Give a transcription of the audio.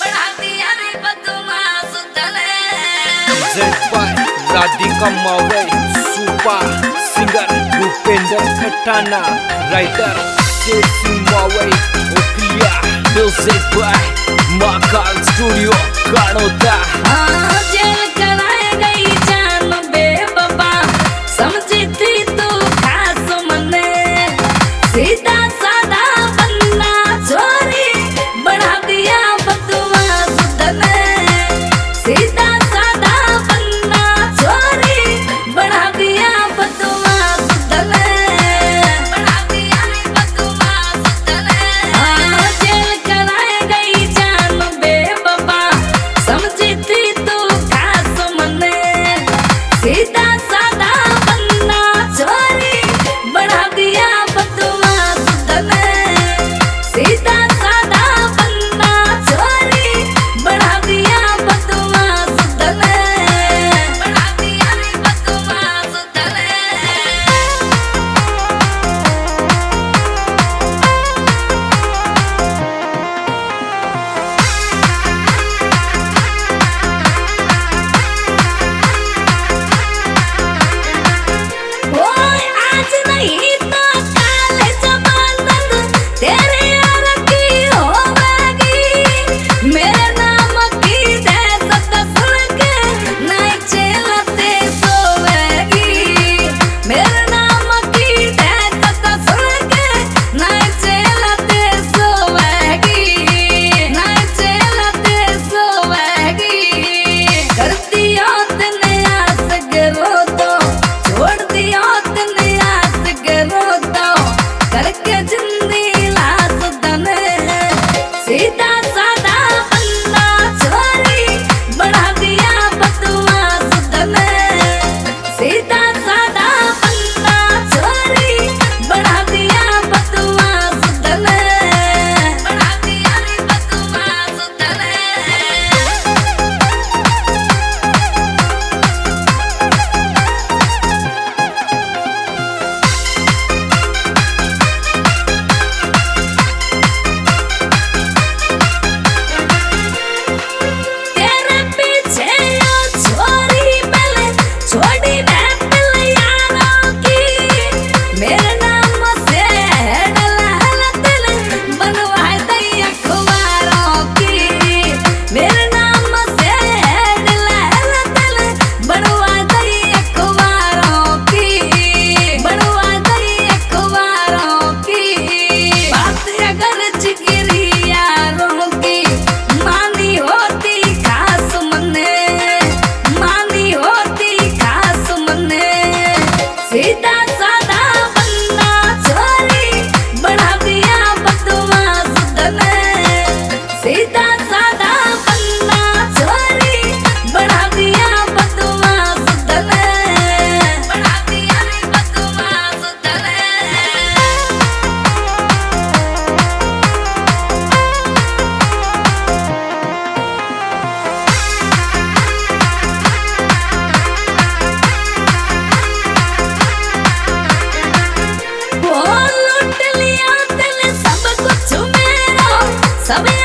राधिका मावळे, सुपा singer Bhupendra Khatana, writer सेसी मावळे, ओखलिया music by Mahakal studio Kanota. जेल कराए गई जान बेवफा, समझी थी तू खास मने, सीधा साधा बंदा चोरी बढ़ा दिया बदमाश तने, सीधा साधा बंदा चोरी बढ़ा दिया बदमाश तने, बढ़ा दिया बदमाश तने। जेल कराए गई जान बेवफा, समझी थी तू खास मने, सीधा साधा बंदा चोरी बढ़ा दिया बदमाश तने, सीधा साधा बंदा चोरी बढ़ा दिया बदमाश तने, बढ़ा दिया बदमाश तने। ओए आज नहीं तो काल जमानत तेरे यार की होवेगी, मेरे नाम की दहशत सुन के नहीं चलते सोवेगी, मेरे नाम की दहशत सुन के नहीं चलते सोवेगी, नहीं चलते सोवेगी। कर दिया तने आस करो तो छोड़ दिया तने आस करो तो, करके जिंदगी लाश तने, सीधा साधा बंदा चोरी बढ़ा दिया बदमाश तने, सीधा साधा बंदा चोरी बढ़ा दिया बदमाश तने, बढ़ा दिया बदमाश तने। तेरे पीछे यो छोरी पहले छोड़ी महफिल यारों की, मेरे नाम से डलहल दिल बनवाए दई अखबारों की, मेरे नाम से डलहल दिल बनवाए दई अखबारों की, बनवाए दई अखबारों की। बात अगर जिगरी यारों की मानी होती खास मने, मानी होती खास मने, सीधा साधा बंदा चोरी बढ़ा दिया बदमाश तने, सीधा साधा बंदा चोरी बढ़ा दिया बदमाश तने, बढ़ा दिया बदमाश तने। वो लूट लिया तने सब कुछ मेरा, सब